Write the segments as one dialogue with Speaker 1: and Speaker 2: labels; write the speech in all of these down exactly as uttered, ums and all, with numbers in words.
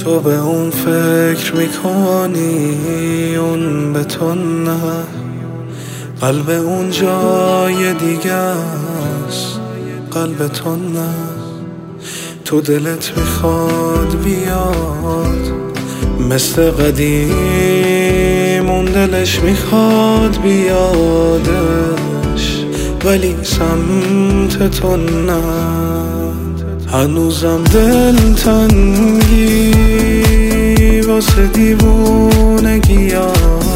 Speaker 1: تو به اون فکر میکنی، اون به تو نه. قلب اون جای دیگه است، قلب تو نه. تو دلت میخواد بیاد مثل قدیم، اون دلش میخواد بیادش ولی سمت تو نه. هنوزم دل تنگی واسه دیوونگیاش،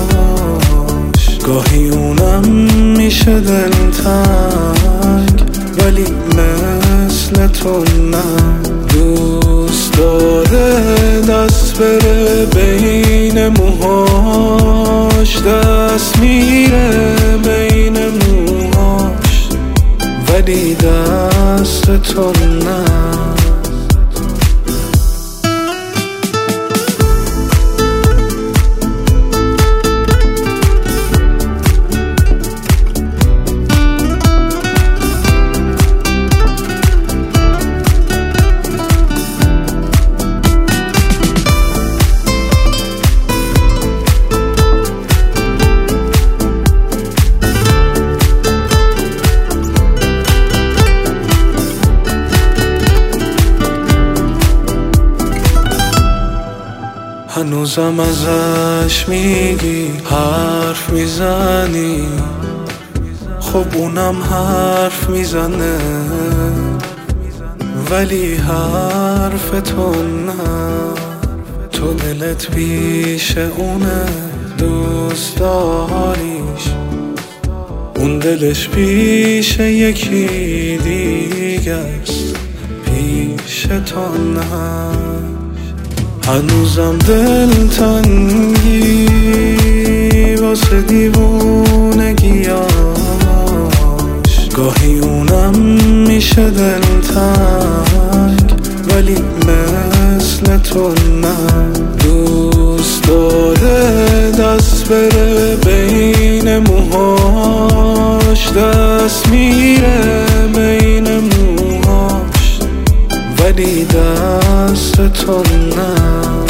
Speaker 1: گاهی اونم میشه دل تنگ ولی مثل تو نه. دوست داره دست بره بین موهاش، دست میره بین موهاش ولی دست تو نه. هنوزم ازش میگی، حرف میزنی، خب اونم حرف میزنه ولی حرف تو نه. تو دلت پیش اونه دوست داریش، اون دلش پیش یکی دیگه است، پیش تو نه. هنوزم دل تنگی واسه دیوونگیاش، گاهی اونم میشه دل تنگ ولی مثل تو نه. دوست داره دست بره بین موهاش، دست میره بین موهاش ولی دست تو نه.